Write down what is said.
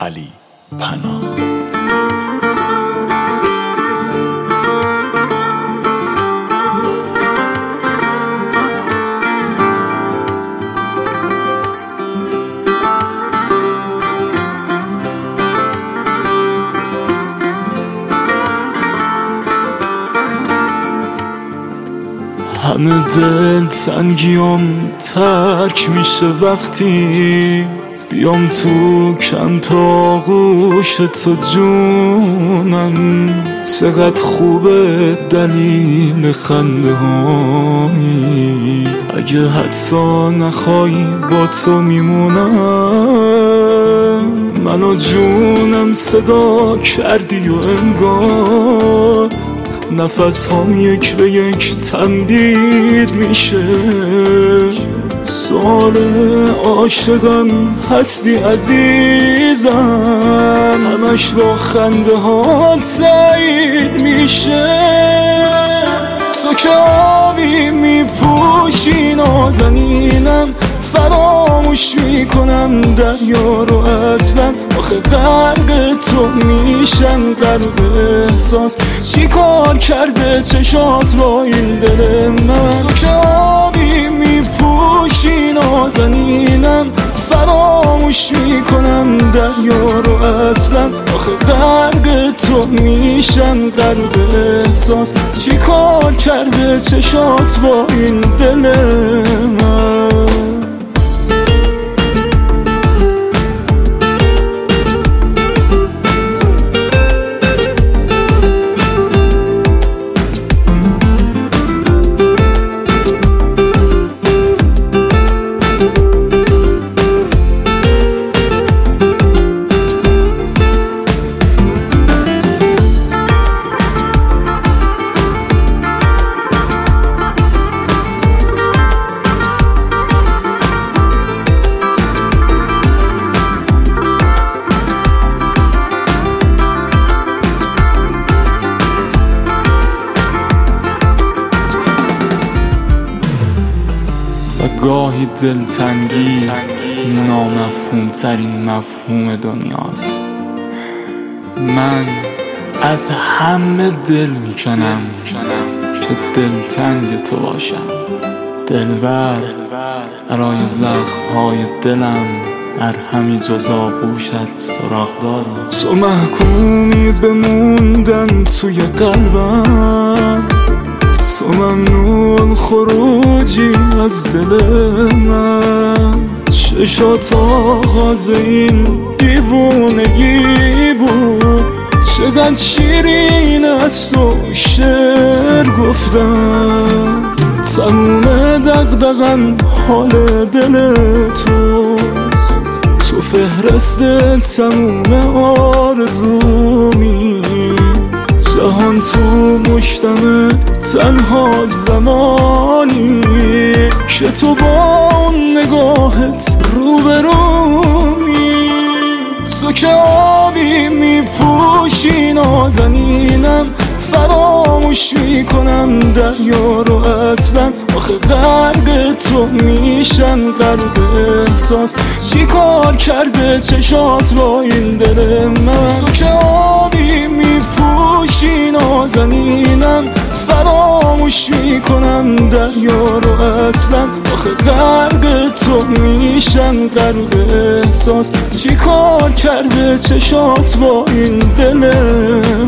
علی پناه. همه دل تنگیام ترک میشه وقتی بیام تو کمپ آغوش تو جونم. چقدر خوبه دلیل خنده هایی، اگه حتی نخوایی با تو میمونم. منو جونم صدا کردی و انگار نفس هم یک به یک تمدید میشه. سوال عاشقم هستی عزیزم، همش با خنده ها تایید میشه. تو که آبی میپوشی نازنینم، فراموش میکنم دریا رو اصلا. آخه غرق تو میشم غرق احساس، چی کار کرده چشات با این دل من؟ تو که آبی میپوشی نازنینم، فراموش میکنم دریا رو اصلا. آخه غرق تو میشم غرق احساس، چی کار کرده چشات با این دل من؟ و گاهی دلتنگی نامفهوم ترین مفهوم دنیاست. من از همه دل میکنم که دلتنگ تو باشم. دلبر برای زخم‌های دلم در همین جز آغوشت سراغ دارم. تو محکومی بموندن توی قلبم، تو ممنون خروجی از دل من. چشات آغاز این دیوونگی بود، چقدر شیرین از تو شعر گفتم. تموم دغدغم حال دل توست، تو فهرست تموم آرزومی. جهان تو مشتمه تنها زمانی که تو با اون نگاهت روبرومی. تو که آبی میپوشی نازنینم، فراموش میکنم دریا رو اصلا. آخه غرق تو میشم غرق احساس، چی کار کرده چشات با این دل من؟ تو که آبی میپوشی نازنینم، فراموش میکنم دریا رو اصلا. آخه غرق تو میشم غرق احساس، چی کار کرده چشات با این دل